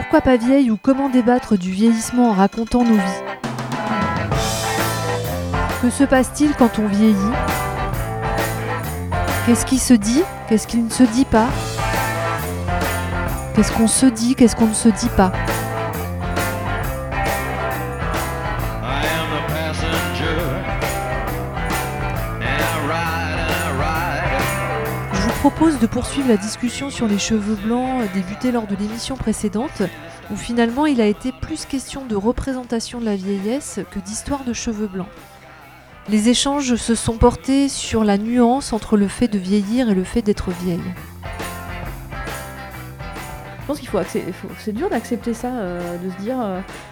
Pourquoi pas vieille ou comment débattre du vieillissement en racontant nos vies? Que se passe-t-il quand on vieillit? Qu'est-ce qui se dit? Qu'est-ce qui ne se dit pas? Qu'est-ce qu'on se dit? Qu'est-ce qu'on ne se dit pas? Je vous propose de poursuivre la discussion sur les cheveux blancs débutée lors de l'émission précédente, où finalement il a été plus question de représentation de la vieillesse que d'histoire de cheveux blancs. Les échanges se sont portés sur la nuance entre le fait de vieillir et le fait d'être vieille. Je pense qu'il faut c'est dur d'accepter ça, de se dire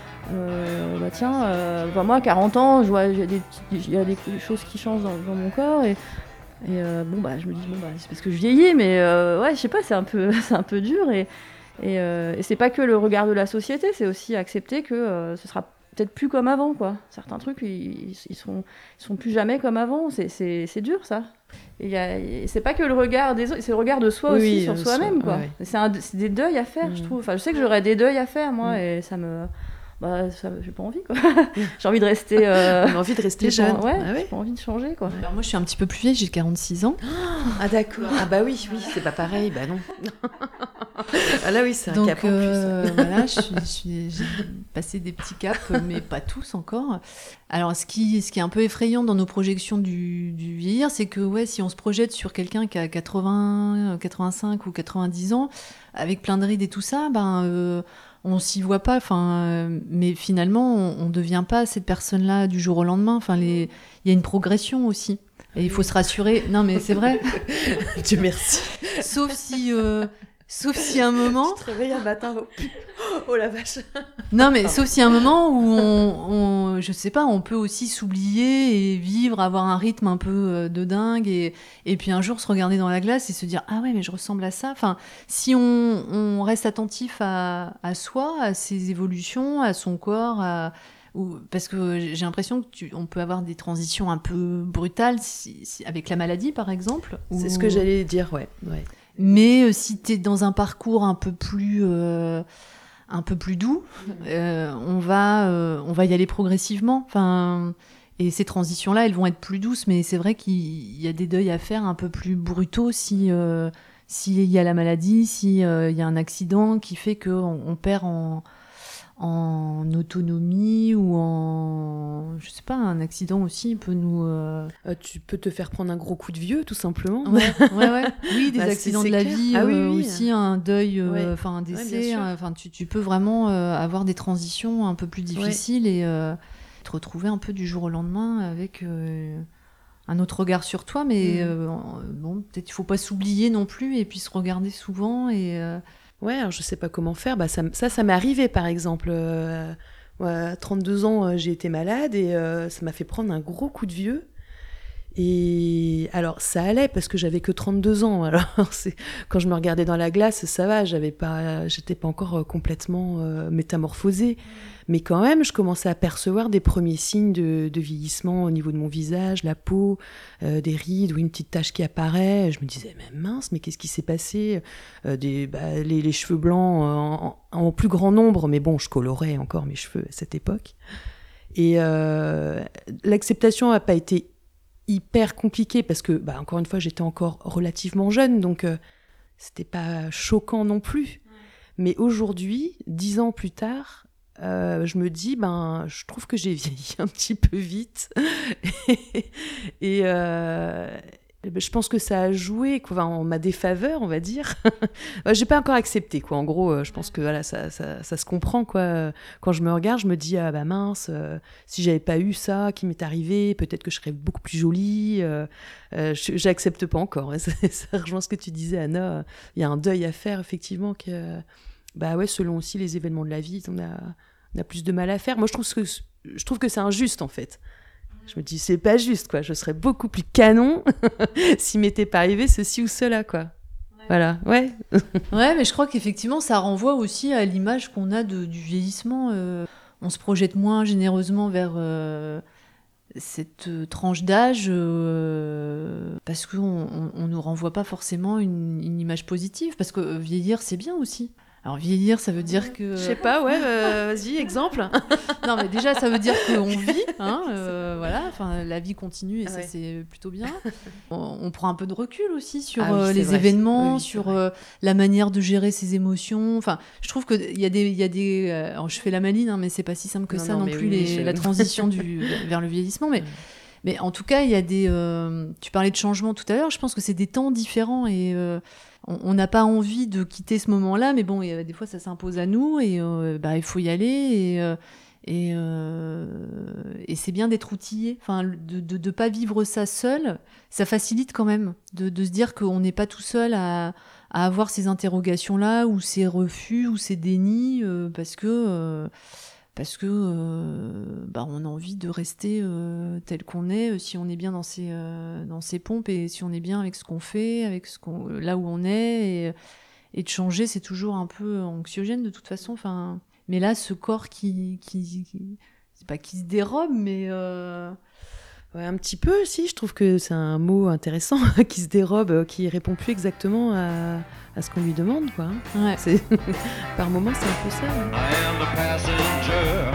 moi à 40 ans, je vois il y a des choses qui changent dans mon corps et je me dis c'est parce que je vieillis, mais je sais pas, c'est un peu dur et c'est pas que le regard de la société, c'est aussi accepter que ce sera peut-être plus comme avant, quoi. Certains trucs ils sont plus jamais comme avant, c'est dur ça. Et c'est pas que le regard des autres, c'est le regard de soi aussi sur soi-même, quoi. Ouais. C'est des deuils à faire, je trouve. Enfin, je sais que j'aurais des deuils à faire, moi, et ça me... j'ai pas envie, quoi. J'ai envie de rester... On a envie de rester jeune. J'ai pas envie de changer, quoi. Alors moi, je suis un petit peu plus vieille, j'ai 46 ans. Ah d'accord. Ah bah oui, c'est pas pareil, bah non. Ah là oui, c'est un cap en plus. Voilà, j'ai passé des petits caps, mais pas tous encore. Alors, ce qui est un peu effrayant dans nos projections du vieillir, c'est que si on se projette sur quelqu'un qui a 80, 85 ou 90 ans, avec plein de rides et tout ça, on s'y voit pas. Mais finalement, on devient pas cette personne-là du jour au lendemain. Il y a une progression aussi. Et il faut se rassurer. Non, mais c'est vrai. Dieu merci. Sauf si à un moment... Tu te réveilles un matin, oh la vache. Non, mais sauf si à un moment où je sais pas, on peut aussi s'oublier et vivre, avoir un rythme un peu de dingue et puis un jour se regarder dans la glace et se dire « Ah ouais, mais je ressemble à ça ». Enfin, si on reste attentif à soi, à ses évolutions, à son corps, parce que j'ai l'impression qu'on peut avoir des transitions un peu brutales avec la maladie, par exemple. C'est ce que j'allais dire, ouais. Mais si t'es dans un parcours un peu plus doux, on va y aller progressivement. Et ces transitions-là, elles vont être plus douces, mais c'est vrai qu'il y a des deuils à faire un peu plus brutaux s'il y a la maladie, s'il y a un accident qui fait qu'on perd en autonomie ou je sais pas, un accident aussi peut nous... Tu peux te faire prendre un gros coup de vieux, tout simplement. Ouais. Oui, des accidents de la vie, aussi un deuil, un décès. Tu peux vraiment avoir des transitions un peu plus difficiles et te retrouver un peu du jour au lendemain avec un autre regard sur toi. Mais peut-être il faut pas s'oublier non plus et puis se regarder souvent et... Ouais, alors je sais pas comment faire. Ça m'est arrivé, par exemple. À 32 ans, j'ai été malade et ça m'a fait prendre un gros coup de vieux. Et alors, ça allait parce que j'avais que 32 ans. Alors, quand je me regardais dans la glace, ça va, j'étais pas encore complètement métamorphosée. Mais quand même, je commençais à percevoir des premiers signes de vieillissement au niveau de mon visage, la peau, des rides ou une petite tache qui apparaît. Je me disais, mais mince, mais qu'est-ce qui s'est passé? Les cheveux blancs en plus grand nombre, mais bon, je colorais encore mes cheveux à cette époque. Et l'acceptation n'a pas été hyper compliquée parce que, encore une fois, j'étais encore relativement jeune, donc c'était pas choquant non plus. Mais aujourd'hui, 10 ans plus tard, je me dis, je trouve que j'ai vieilli un petit peu vite. et je pense que ça a joué en ma défaveur, on va dire. J'ai pas encore accepté, quoi. En gros, je pense que voilà, ça se comprend, quoi. Quand je me regarde, je me dis, mince, si j'avais pas eu ça qui m'est arrivé, peut-être que je serais beaucoup plus jolie. J'accepte pas encore. Ça rejoint ce que tu disais, Anna. Il y a un deuil à faire, effectivement, que... selon aussi les événements de la vie, on a plus de mal à faire. Moi, je trouve que c'est injuste, en fait. Je me dis, c'est pas juste, quoi. Je serais beaucoup plus canon s'il m'était pas arrivé ceci ou cela, quoi. Ouais. Voilà, ouais. Ouais, mais je crois qu'effectivement, ça renvoie aussi à l'image qu'on a du vieillissement. On se projette moins généreusement vers cette tranche d'âge parce qu'on nous renvoie pas forcément une image positive. Parce que vieillir, c'est bien aussi. Alors vieillir, ça veut dire que... Je sais pas, ouais, vas-y, exemple. Non, mais déjà, ça veut dire qu'on vit, hein, voilà, enfin, la vie continue et ça, Ouais. c'est plutôt bien. On prend un peu de recul aussi sur Ah oui, c'est les vrai. événements, Oui, c'est sur vrai. la manière de gérer ses émotions. Enfin, je trouve qu'il y a des alors, je fais la maline, hein, mais c'est pas si simple que Non, ça non, non mais plus, oui, la transition vers le vieillissement. Mais en tout cas, il y a des... tu parlais de changement tout à l'heure, je pense que c'est des temps différents et... on n'a pas envie de quitter ce moment-là, mais bon, des fois, ça s'impose à nous et il faut y aller. Et c'est bien d'être outillé, enfin, de ne pas vivre ça seul. Ça facilite quand même de se dire qu'on n'est pas tout seul à avoir ces interrogations-là, ou ces refus, ou ces dénis, parce que on a envie de rester tel qu'on est, si on est bien dans ses pompes et si on est bien avec ce qu'on fait, avec là où on est, et de changer, c'est toujours un peu anxiogène de toute façon. Enfin, mais là, ce corps c'est pas qui se dérobe, mais Ouais, un petit peu, si, je trouve que c'est un mot intéressant, qui se dérobe, qui répond plus exactement à ce qu'on lui demande, quoi. ouais. C'est... Par moments, c'est un peu ça. I am the passenger.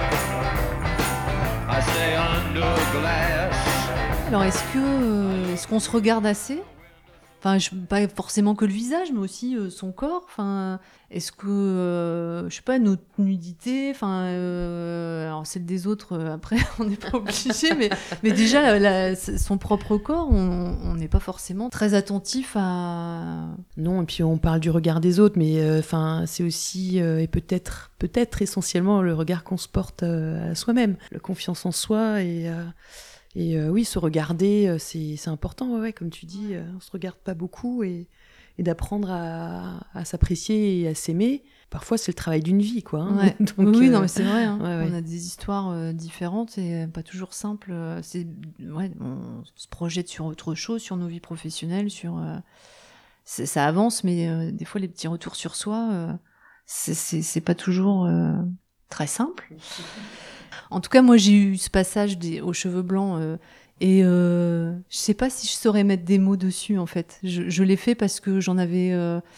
I stay under glass. Alors, est-ce qu'on se regarde assez ? Enfin, pas forcément que le visage, mais aussi son corps. Enfin, est-ce que, je sais pas, notre nudité, enfin, alors celle des autres, après, on n'est pas obligé, mais déjà, son propre corps, on n'est pas forcément très attentif à... Non, et puis on parle du regard des autres, mais c'est aussi, et peut-être essentiellement, le regard qu'on se porte à soi-même. La confiance en soi et oui, se regarder, c'est important, ouais, comme tu dis, on se regarde pas beaucoup et d'apprendre à s'apprécier et à s'aimer. Parfois, c'est le travail d'une vie, quoi. Hein. Ouais. Donc, oui, non, mais c'est vrai. Hein. ouais. On a des histoires différentes et pas toujours simples. On se projette sur autre chose, sur nos vies professionnelles, ça avance, mais des fois, les petits retours sur soi, c'est pas toujours très simple. En tout cas, moi, j'ai eu ce passage aux cheveux blancs et je sais pas si je saurais mettre des mots dessus, en fait. Je l'ai fait parce que j'en avais...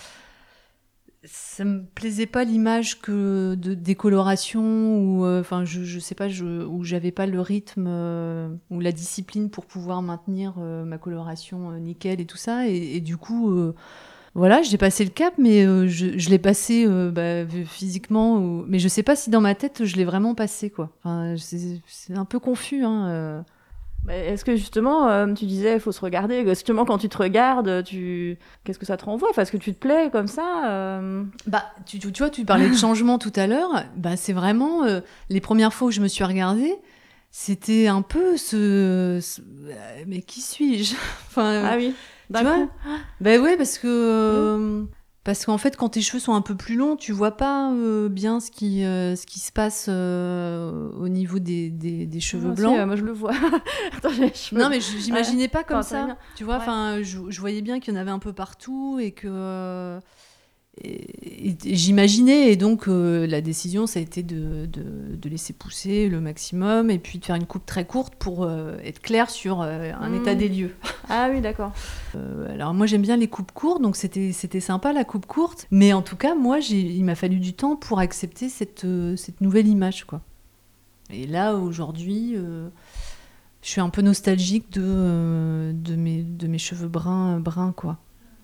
ça me plaisait pas l'image que de décoloration ou je sais pas, où j'avais pas le rythme ou la discipline pour pouvoir maintenir ma coloration nickel et tout ça. Et du coup... voilà, j'ai passé le cap, mais je l'ai passé physiquement. Mais je sais pas si dans ma tête, je l'ai vraiment passé, quoi. Enfin, c'est un peu confus, hein. Est-ce que justement, tu disais, il faut se regarder. Justement, quand tu te regardes, qu'est-ce que ça te renvoie ? Enfin, est-ce que tu te plais comme ça Tu vois, tu parlais de changement tout à l'heure. C'est vraiment les premières fois où je me suis regardée, c'était un peu mais qui suis-je ? Enfin, Ah oui. tu vois ? Ouais, parce qu'en fait, quand tes cheveux sont un peu plus longs, tu vois pas bien ce qui se passe au niveau des cheveux blancs. Moi, je le vois. Attends, j'ai les cheveux. Non, mais j'imaginais pas comme Enfin, ça. Tu vois, ouais. je voyais bien qu'il y en avait un peu partout et que et j'imaginais, et donc la décision, ça a été de laisser pousser le maximum et puis de faire une coupe très courte pour être clair sur un état des lieux. Ah oui, d'accord. Alors moi j'aime bien les coupes courtes, donc c'était sympa la coupe courte, mais en tout cas moi il m'a fallu du temps pour accepter cette nouvelle image, quoi. Et là aujourd'hui je suis un peu nostalgique de mes cheveux bruns, quoi.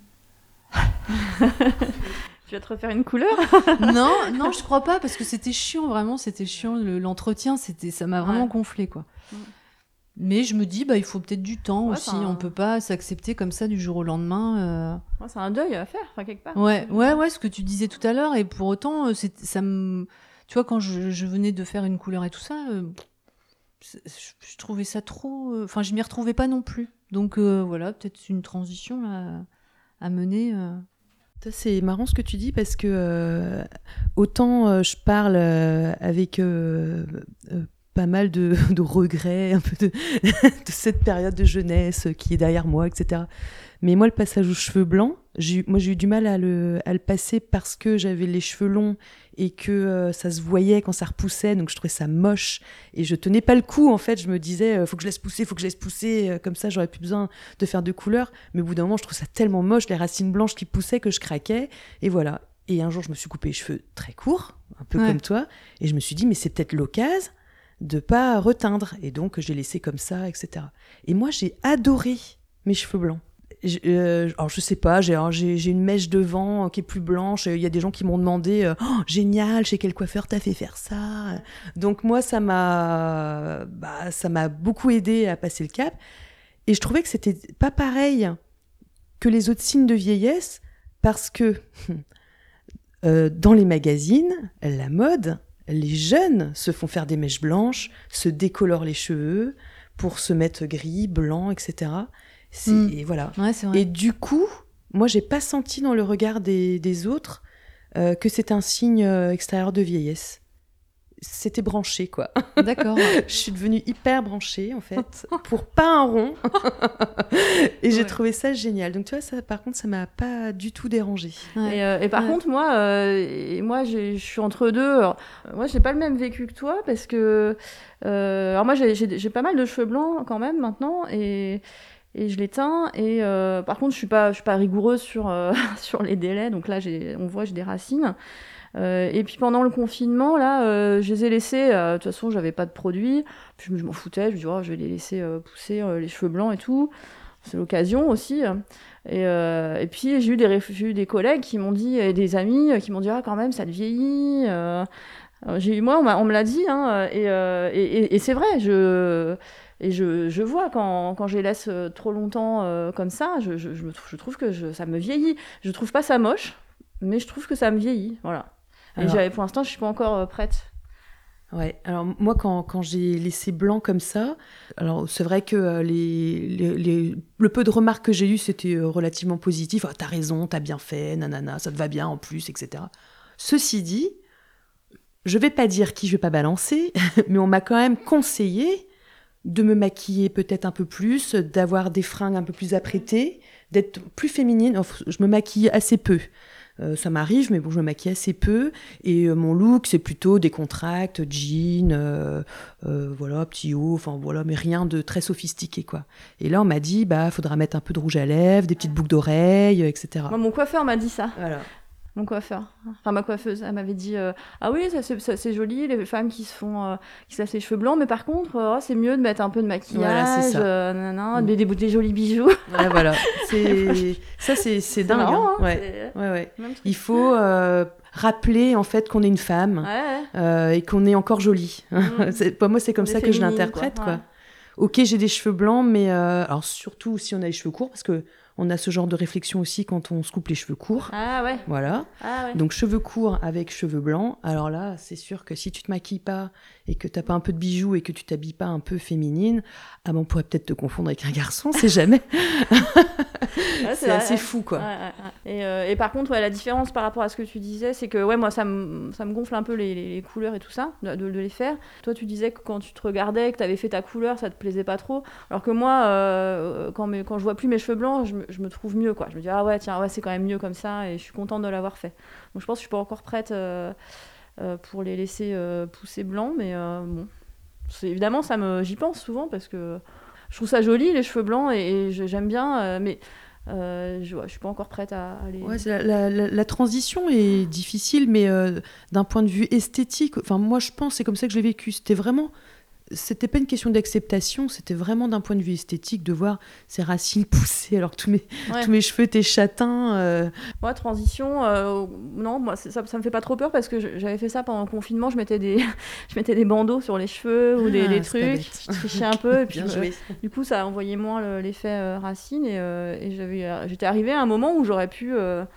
Tu vas te refaire une couleur ? non, je crois pas, parce que c'était chiant, vraiment, c'était chiant. L'entretien, ça m'a vraiment gonflé, quoi. Mais je me dis, il faut peut-être du temps aussi. On peut pas s'accepter comme ça du jour au lendemain. C'est un deuil à faire, quelque part. Ouais, ce que tu disais tout à l'heure. Et pour autant, tu vois, quand je venais de faire une couleur et tout ça, je trouvais ça trop... Enfin, je m'y retrouvais pas non plus. Donc voilà, peut-être une transition là, à mener... Ça, c'est marrant ce que tu dis parce que autant je parle avec pas mal de regrets, un peu de cette période de jeunesse qui est derrière moi, etc. Mais moi, le passage aux cheveux blancs, j'ai eu du mal à le passer parce que j'avais les cheveux longs et que ça se voyait quand ça repoussait, donc je trouvais ça moche et je tenais pas le coup, en fait. Je me disais, faut que je laisse pousser, comme ça j'aurais plus besoin de faire de couleurs. Mais au bout d'un moment, je trouve ça tellement moche, les racines blanches qui poussaient, que je craquais, et voilà. Et un jour, je me suis coupé les cheveux très courts, un peu Ouais. comme toi, et je me suis dit, mais c'est peut-être l'occasion de pas reteindre. Et donc, j'ai laissé comme ça, etc. Et moi, j'ai adoré mes cheveux blancs. Alors, je sais pas, j'ai une mèche devant qui est plus blanche. Il y a des gens qui m'ont demandé, oh, génial, chez quel coiffeur t'as fait faire ça? Donc, moi, ça m'a beaucoup aidé à passer le cap. Et je trouvais que c'était pas pareil que les autres signes de vieillesse, parce que dans les magazines, la mode, les jeunes se font faire des mèches blanches, se décolorent les cheveux pour se mettre gris, blanc, etc. Et voilà. Ouais, c'est vrai. Et du coup, moi, j'ai pas senti dans le regard des autres que c'était un signe extérieur de vieillesse. C'était branché, quoi. D'accord. Je suis devenue hyper branchée, en fait, pour pas un rond. Et j'ai Ouais. trouvé ça génial. Donc, tu vois, ça, par contre, ça m'a pas du tout dérangée. Ouais. Et par Ouais. contre, moi, je suis entre deux. Alors, moi, j'ai pas le même vécu que toi parce que, alors moi, j'ai pas mal de cheveux blancs quand même maintenant et je les teins. Et par contre, je suis pas rigoureuse sur sur les délais. Donc là, on voit, j'ai des racines. Et puis pendant le confinement, là, je les ai laissés. De toute façon, j'avais pas de produit. Puis je m'en foutais. Je me dis, oh, je vais les laisser pousser les cheveux blancs et tout. C'est l'occasion aussi. Et puis j'ai eu des collègues qui m'ont dit, et des amis qui m'ont dit, ah, quand même, ça te vieillit. Moi, on me l'a dit, hein, et c'est vrai. Je vois quand je les laisse trop longtemps comme ça, je trouve que ça me vieillit. Je trouve pas ça moche, mais je trouve que ça me vieillit. Voilà. Alors- Pour l'instant, je suis pas encore prête. Ouais, alors moi, quand j'ai laissé blanc comme ça, alors c'est vrai que le peu de remarques que j'ai eues, c'était relativement positif. Ah, t'as raison, t'as bien fait, nanana, ça te va bien en plus, etc. Ceci dit, je vais pas dire qui je vais pas balancer, mais on m'a quand même conseillé de me maquiller peut-être un peu plus, d'avoir des fringues un peu plus apprêtées, d'être plus féminine. Enfin, je me maquille assez peu. Ça m'arrive, mais bon, je me maquille assez peu. Et mon look, c'est plutôt décontracte, jean, voilà, petit haut, enfin voilà, mais rien de très sophistiqué, quoi. Et là, on m'a dit, bah, faudra mettre un peu de rouge à lèvres, des petites boucles d'oreilles, etc. Moi, mon coiffeur m'a dit ça. Voilà. Mon coiffeur, enfin ma coiffeuse, elle m'avait dit ah oui, ça, c'est joli les femmes qui se laissent les cheveux blancs, mais par contre c'est mieux de mettre un peu de maquillage, Voilà, c'est ça. nanana, des jolis bijoux. Ouais, voilà. C'est dingue. marrant, hein. hein, Ouais. Ouais. Même truc. Il faut rappeler en fait qu'on est une femme Ouais. et qu'on est encore jolie. Pour moi, c'est comme On est ça que je féminine, l'interprète, quoi. quoi. Ouais. Ok, j'ai des cheveux blancs, mais alors surtout si on a les cheveux courts, parce que on a ce genre de réflexion aussi quand on se coupe les cheveux courts. Ah ouais. Voilà. Ah ouais. Donc cheveux courts avec cheveux blancs. Alors là, c'est sûr que si tu te maquilles pas et que t'as pas un peu de bijoux et que tu t'habilles pas un peu féminine, ah ben on pourrait peut-être te confondre avec un garçon, c'est jamais. Ouais, C'est vrai, assez ouais. fou, quoi. Et par contre, ouais, la différence par rapport à ce que tu disais, c'est que ouais, moi, ça me gonfle un peu les couleurs et tout ça, de les faire. Toi, tu disais que quand tu te regardais, que tu avais fait ta couleur, ça te plaisait pas trop. Alors que moi, quand je vois plus mes cheveux blancs, je me trouve mieux, quoi. Je me dis, ah ouais, tiens, ouais, c'est quand même mieux comme ça, et je suis contente de l'avoir fait. Donc je pense que je suis pas encore prête pour les laisser pousser blancs, mais bon. Évidemment, j'y pense souvent parce que je trouve ça joli, les cheveux blancs, et j'aime bien, mais je suis pas encore prête à les... Ouais, la transition est difficile, mais d'un point de vue esthétique, enfin moi je pense, c'est comme ça que je l'ai vécu. C'était pas une question d'acceptation, c'était vraiment d'un point de vue esthétique de voir ces racines pousser alors que tous mes cheveux étaient châtains. Moi, transition, non, moi, ça me fait pas trop peur parce que j'avais fait ça pendant le confinement. Je mettais des bandeaux sur les cheveux ou des c'est pas trucs. bête. Je trichais un peu. Et puis, Bien joué. du coup, ça envoyait moins l'effet racine. Et j'étais arrivée à un moment où j'aurais pu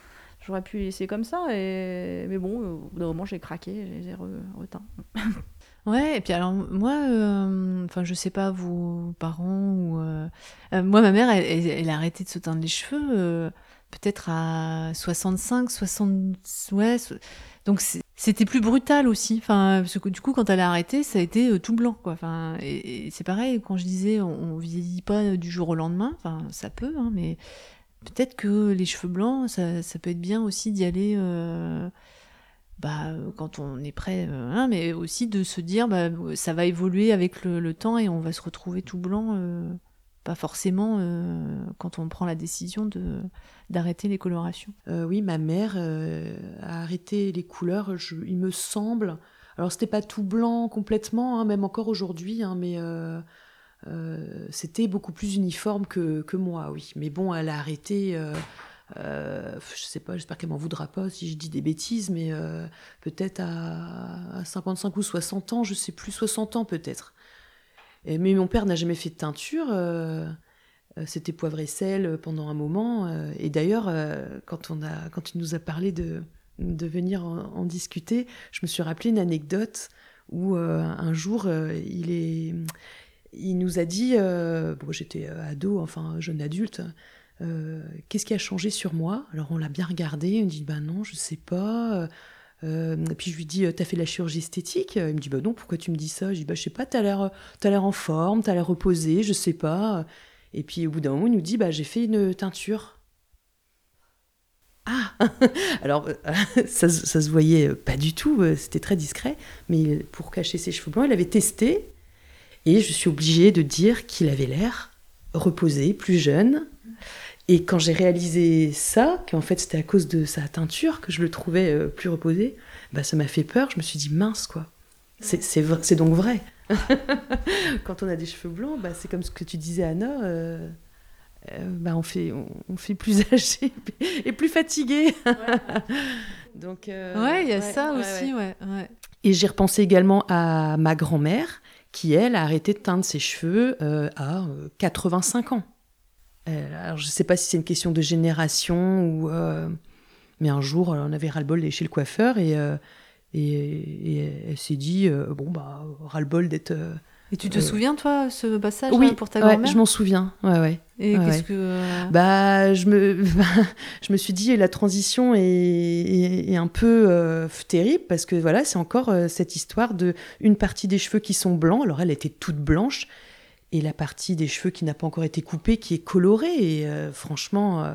les laisser comme ça. Mais bon, au bout d'un moment, j'ai craqué. Je les ai reteints. Ouais, et puis alors moi, enfin je sais pas vos parents ou moi ma mère elle a arrêté de se teindre les cheveux peut-être à 65, 60, ouais, donc c'était plus brutal aussi, enfin parce que du coup quand elle a arrêté ça a été tout blanc quoi, enfin et c'est pareil quand je disais on vieillit pas du jour au lendemain, enfin ça peut hein, mais peut-être que les cheveux blancs ça peut être bien aussi d'y aller. Quand on est prêt, hein, mais aussi de se dire ça va évoluer avec le temps et on va se retrouver tout blanc pas forcément quand on prend la décision d'arrêter les colorations. Oui, ma mère a arrêté les couleurs, il me semble. Alors, c'était pas tout blanc complètement, hein, même encore aujourd'hui, hein, mais c'était beaucoup plus uniforme que moi, oui. Mais bon, elle a arrêté... je sais pas, j'espère qu'elle m'en voudra pas si je dis des bêtises, mais peut-être à 55 ou 60 ans, je sais plus, 60 ans peut-être. Mais mon père n'a jamais fait de teinture, c'était poivre et sel pendant un moment. Et d'ailleurs, quand il nous a parlé de venir en discuter, je me suis rappelé une anecdote où un jour, il nous a dit, bon, j'étais ado, enfin jeune adulte, qu'est-ce qui a changé sur moi? Alors on l'a bien regardé, il me dit non, je sais pas. Puis je lui dis t'as fait de la chirurgie esthétique? Il me dit non, pourquoi tu me dis ça? Je dis je sais pas, t'as l'air en forme, t'as l'air reposé, je sais pas. Et puis au bout d'un moment il nous dit j'ai fait une teinture. Ah alors ça se voyait pas du tout, c'était très discret, mais pour cacher ses cheveux blancs il avait testé et je suis obligée de dire qu'il avait l'air reposé, plus jeune. Et quand j'ai réalisé ça, qu'en fait c'était à cause de sa teinture que je le trouvais plus reposé, ça m'a fait peur. Je me suis dit mince quoi, c'est donc vrai. Quand on a des cheveux blancs, c'est comme ce que tu disais Anna, on fait plus âgé et plus fatigué. Donc il y a ça aussi, ouais. Et j'ai repensé également à ma grand-mère qui elle a arrêté de teindre ses cheveux à 85 ans. Alors, je ne sais pas si c'est une question de génération mais un jour, on avait ras-le-bol d'aller chez le coiffeur et elle s'est dit ras-le-bol d'être... Et tu te souviens, toi, ce passage oui, pour ta grand-mère? je m'en souviens. Ouais. Et qu'est-ce que... je me suis dit, la transition est un peu terrible parce que voilà, c'est encore cette histoire de une partie des cheveux qui sont blancs. Alors, elle était toute blanche. Et la partie des cheveux qui n'a pas encore été coupée, qui est colorée. Et franchement,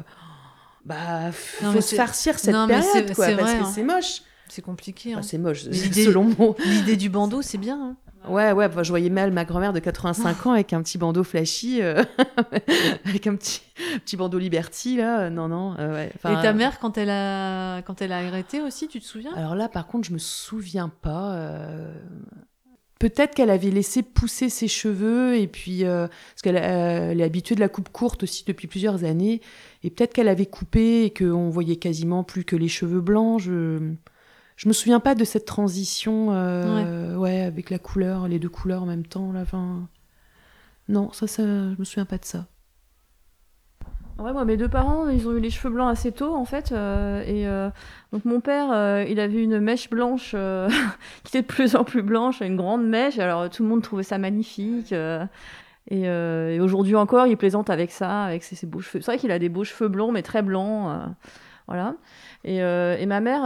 faut se farcir cette période, quoi, parce que c'est moche. C'est compliqué. Hein. C'est moche, selon moi. L'idée du bandeau, c'est bien. Hein. Ouais, je voyais mal ma grand-mère de 85 ans avec un petit bandeau flashy, avec un petit bandeau Liberty, là. Non. Ouais. Et ta mère, quand elle a arrêté aussi, tu te souviens? Alors là, par contre, je me souviens pas... Peut-être qu'elle avait laissé pousser ses cheveux, et puis parce qu'elle est habituée de la coupe courte aussi depuis plusieurs années, et peut-être qu'elle avait coupé et qu'on voyait quasiment plus que les cheveux blancs. Je me souviens pas de cette transition avec la couleur, les deux couleurs en même temps. Là, non, ça, je me souviens pas de ça. Ouais, moi, mes deux parents, ils ont eu les cheveux blancs assez tôt, en fait. Donc, mon père, il avait une mèche blanche qui était de plus en plus blanche, une grande mèche. Alors, tout le monde trouvait ça magnifique. Et aujourd'hui encore, il plaisante avec ça, avec ses beaux cheveux. C'est vrai qu'il a des beaux cheveux blonds, mais très blancs. Voilà. Et ma mère,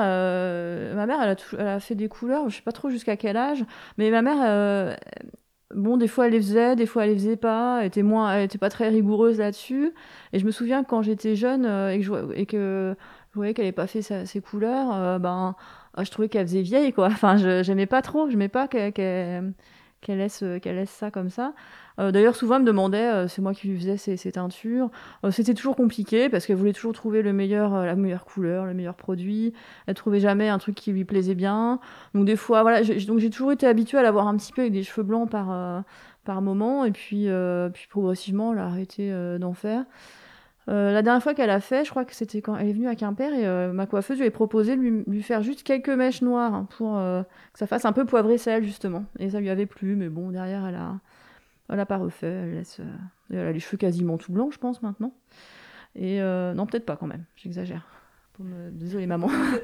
elle a fait des couleurs, je sais pas trop jusqu'à quel âge, mais ma mère... des fois elle les faisait, des fois elle les faisait pas. Elle était pas très rigoureuse là-dessus. Et je me souviens que quand j'étais jeune et que je voyais qu'elle n'avait pas fait ses couleurs, je trouvais qu'elle faisait vieille, quoi. Enfin, j'aimais pas trop. J'aimais pas qu'elle laisse ça comme ça. D'ailleurs, souvent elle me demandait, c'est moi qui lui faisais ses teintures. C'était toujours compliqué parce qu'elle voulait toujours trouver la meilleure couleur, le meilleur produit. Elle trouvait jamais un truc qui lui plaisait bien. Donc des fois, voilà, donc j'ai toujours été habituée à l'avoir un petit peu avec des cheveux blancs par moment. Et puis progressivement, elle a arrêté d'en faire. La dernière fois qu'elle a fait, je crois que c'était quand elle est venue à Quimper et ma coiffeuse lui avait proposé de lui faire juste quelques mèches noires pour que ça fasse un peu poivre et sel, justement. Et ça lui avait plu, mais bon, derrière, elle a pas refait. Elle a les cheveux quasiment tout blancs, je pense, maintenant. Et non, peut-être pas quand même, j'exagère. Désolée, maman.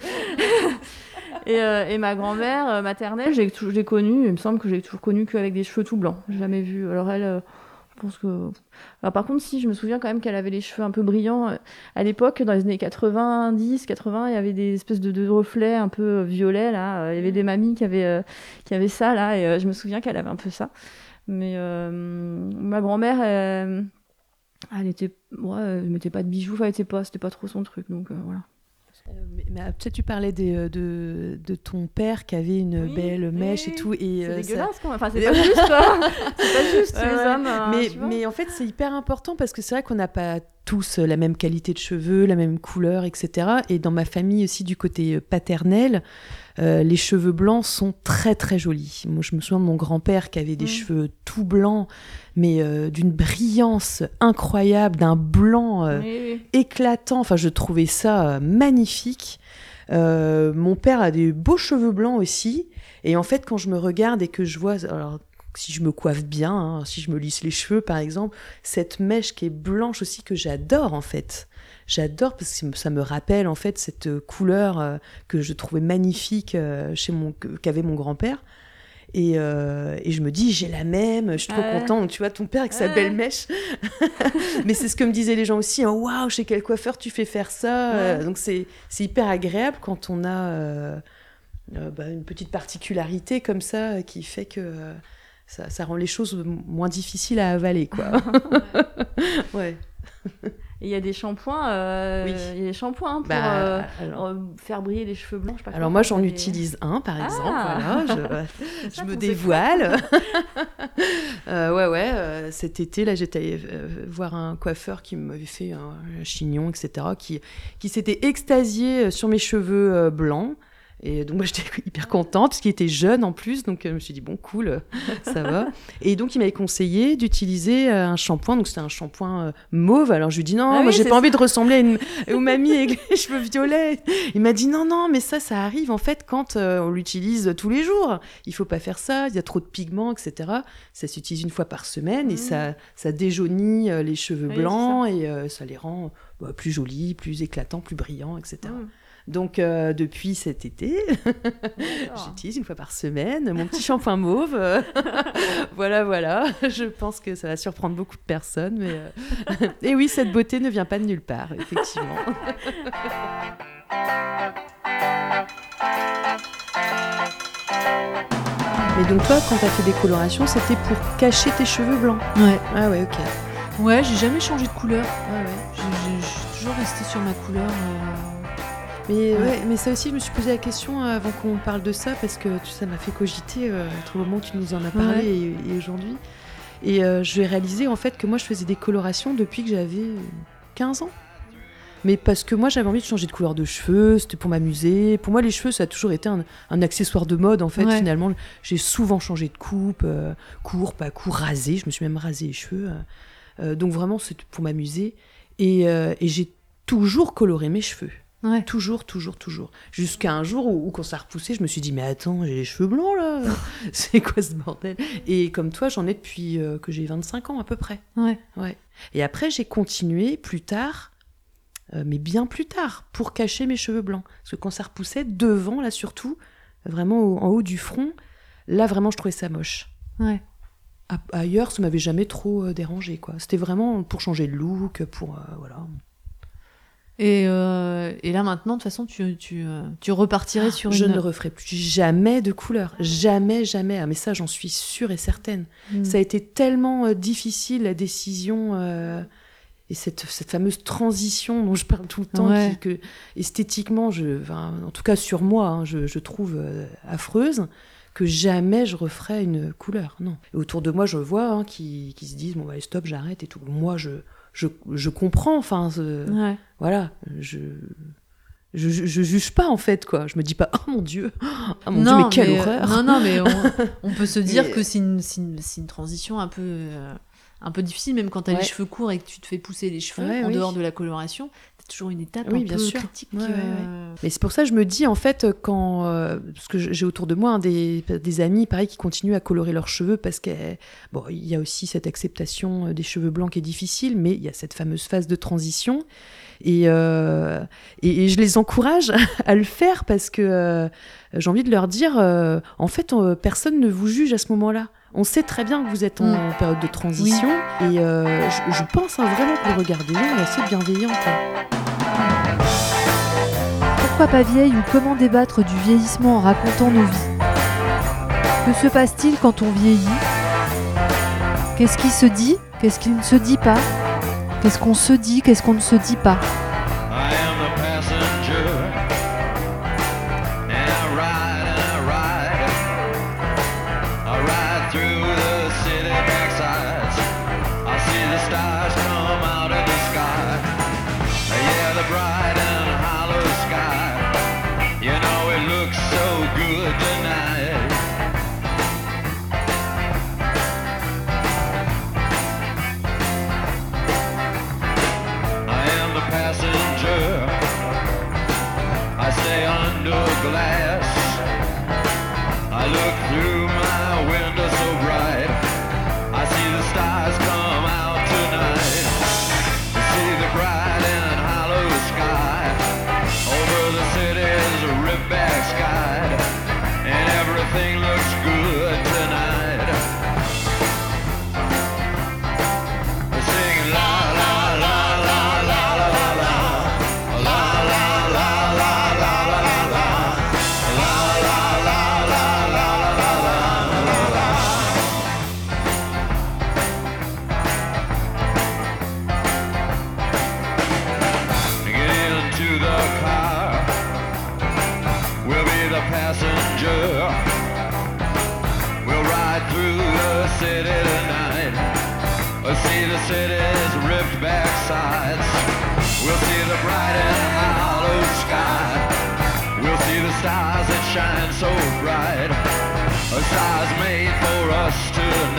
Et ma grand-mère maternelle, j'ai connue, il me semble que j'ai toujours connue qu'avec des cheveux tout blancs. J'ai jamais vu. Alors elle... Je pense que... Alors, par contre, si, je me souviens quand même qu'elle avait les cheveux un peu brillants. À l'époque, dans les années 90, 80, il y avait des espèces de reflets un peu violets, là. Il y avait des mamies qui avaient ça, là, et je me souviens qu'elle avait un peu ça. Mais ma grand-mère, elle mettait pas de bijoux, enfin, c'était pas trop son truc, donc voilà. Peut-être tu parlais de ton père qui avait une belle mèche et tout. Et, c'est dégueulasse quand même. Enfin, c'est pas juste, quoi. C'est pas juste, les hommes. Mais en fait, c'est hyper important parce que c'est vrai qu'on n'a pas tous la même qualité de cheveux, la même couleur, etc. Et dans ma famille aussi, du côté paternel, les cheveux blancs sont très très jolis. Moi, je me souviens de mon grand-père qui avait des cheveux tout blancs, mais d'une brillance incroyable, d'un blanc éclatant. Enfin, je trouvais ça magnifique. Mon père a des beaux cheveux blancs aussi. Et en fait, quand je me regarde et que je vois... Alors, si je me coiffe bien, hein, si je me lisse les cheveux par exemple, cette mèche qui est blanche aussi que j'adore en fait. J'adore parce que ça me rappelle en fait cette couleur que je trouvais magnifique qu'avait mon grand-père. Et je me dis, j'ai la même, je suis trop contente. Donc, tu vois, ton père avec sa belle mèche. Mais c'est ce que me disaient les gens aussi. Waouh, chez quel coiffeur tu fais faire ça Donc c'est hyper agréable quand on a une petite particularité comme ça qui fait que... Ça rend les choses moins difficiles à avaler, quoi. Ouais. Et il y a des shampoings, oui. Il y a des shampoings pour faire briller les cheveux blancs. Je sais pas alors moi, j'en utilise un, par exemple. Voilà, je me dévoile. Cet été, là, j'étais allée voir un coiffeur qui m'avait fait un chignon, etc., qui s'était extasié sur mes cheveux blancs. Et donc moi j'étais hyper contente parce qu'il était jeune en plus, donc je me suis dit bon cool, ça va. Et donc il m'avait conseillé d'utiliser un shampoing, donc c'était un shampoing mauve. Alors je lui dis non, moi j'ai pas envie de ressembler à une mamie avec les cheveux violets. Il m'a dit non mais ça arrive en fait quand on l'utilise tous les jours. Il faut pas faire ça, il y a trop de pigments, etc. Ça s'utilise une fois par semaine et ça déjaunit les cheveux blancs et ça les rend plus jolis, plus éclatants, plus brillants, etc. Donc, depuis cet été, j'utilise une fois par semaine mon petit shampoing mauve. Voilà. Je pense que ça va surprendre beaucoup de personnes. Mais et oui, cette beauté ne vient pas de nulle part, effectivement. Mais donc toi, quand tu as fait des colorations, c'était pour cacher tes cheveux blancs? Ouais. Ah ouais, ok. Ouais, j'ai jamais changé de couleur. Ah ouais. Je suis toujours restée sur ma couleur... Mais ça aussi, je me suis posé la question avant qu'on parle de ça, parce que ça m'a fait cogiter au moment où tu nous en as parlé et aujourd'hui. Et je vais réaliser en fait que moi, je faisais des colorations depuis que j'avais 15 ans. Mais parce que moi, j'avais envie de changer de couleur de cheveux, c'était pour m'amuser. Pour moi, les cheveux, ça a toujours été un accessoire de mode, en fait. Ouais. Finalement, j'ai souvent changé de coupe, court, pas court, rasé. Je me suis même rasé les cheveux. Donc vraiment, c'était pour m'amuser. Et j'ai toujours coloré mes cheveux. Ouais. Toujours. Jusqu'à un jour où quand ça a repoussé, je me suis dit, mais attends, j'ai les cheveux blancs, là. C'est quoi ce bordel? Et comme toi, j'en ai depuis que j'ai 25 ans, à peu près. Ouais. Et après, j'ai continué plus tard, mais bien plus tard, pour cacher mes cheveux blancs. Parce que quand ça repoussait, devant, là, surtout, vraiment en haut du front, là, vraiment, je trouvais ça moche. Ouais. Ailleurs, ça m'avait jamais trop dérangé, quoi. C'était vraiment pour changer de look, pour... voilà... Et là maintenant, de toute façon, tu repartirais sur une... Je ne referai plus jamais de couleur. Jamais. Ah, mais ça, j'en suis sûre et certaine. Ça a été tellement difficile, la décision... et cette fameuse transition dont je parle tout le temps, que esthétiquement, en tout cas sur moi, je trouve affreuse, que jamais je referais une couleur. Non. Et autour de moi, je vois qui se disent « Bon, allez, stop, j'arrête » et tout. Moi, je comprends, enfin, voilà, je juge pas en fait, quoi. Je me dis pas, oh mon Dieu, mais quelle horreur. Non, mais on peut se dire que c'est une transition un peu difficile, même quand t'as les cheveux courts et que tu te fais pousser les cheveux en dehors de la coloration. C'est toujours une étape un peu critique. Mais c'est pour ça que je me dis, en fait, parce que j'ai autour de moi des amis, pareil, qui continuent à colorer leurs cheveux parce qu'il y a aussi cette acceptation des cheveux blancs qui est difficile, mais il y a cette fameuse phase de transition. Et je les encourage à le faire parce que j'ai envie de leur dire, en fait, personne ne vous juge à ce moment-là. On sait très bien que vous êtes en période de transition et je pense vraiment que le regard des gens est assez bienveillant. Pourquoi pas vieille ou comment débattre du vieillissement en racontant nos vies? Que se passe-t-il quand on vieillit? Qu'est-ce qui se dit? Qu'est-ce qui ne se dit pas? Qu'est-ce qu'on se dit? Qu'est-ce qu'on ne se dit pas? I am the passenger. stay under glass. I look through my window so bright, I see the stars come out tonight. I see the bright and hollow sky over the city's ripped back sky, and everything looks good tonight. We're singing la la la la la la la la la la la la la la la passenger. We'll ride through the city tonight. We'll see the city's ripped back sides. We'll see the bright and hollow sky. We'll see the stars that shine so bright. Stars made for us tonight.